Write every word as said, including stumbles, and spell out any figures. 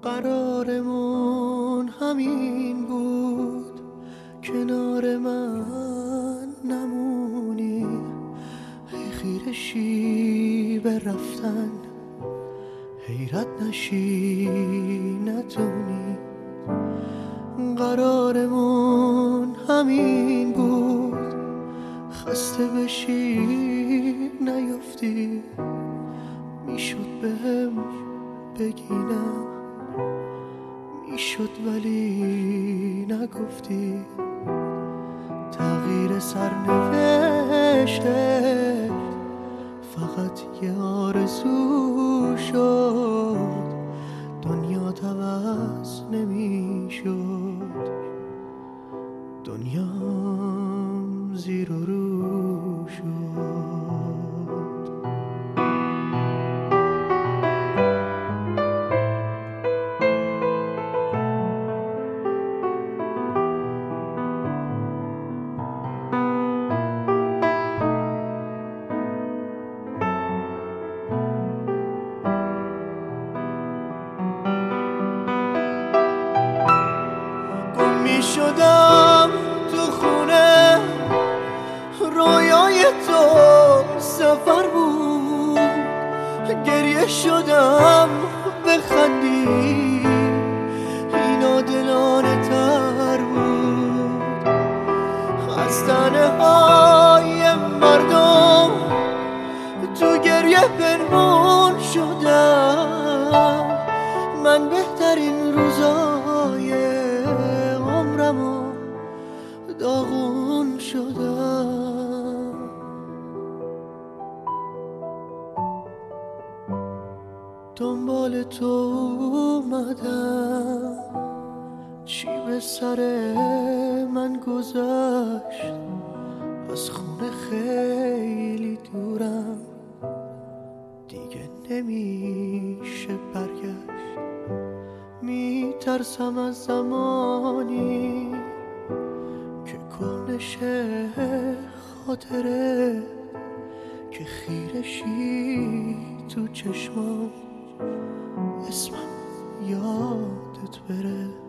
قرارمون همین بود، کنار من نمونی. هی خیره شی به رفتن، حیرت نشی نتونی. قرارمون همین بود، خسته بشی نیفتی. میشد بهم بگی نه، میشد ولی نگفتی. تغییر سرنوشته فقط یه آرزو شد، دنیا عوض نمیشد. دنیام زیر و رو شد. می شدم تو خونه، رویای تو سفر بود. گریه شدم بخندی، اینا دلانه تر بود. از تنه های مردم تو گریه پنهون شدم. من بهترین روزای عمرمو داغون شدم. دنبال تو اومدم، چی به سر من گذشت. از خونه خیلی دورم، دیگه نمیشه برگشت. میترسم از زمانی که کهنه شه خاطره، که خیره شی تو چشمام، اسمم یادت بره.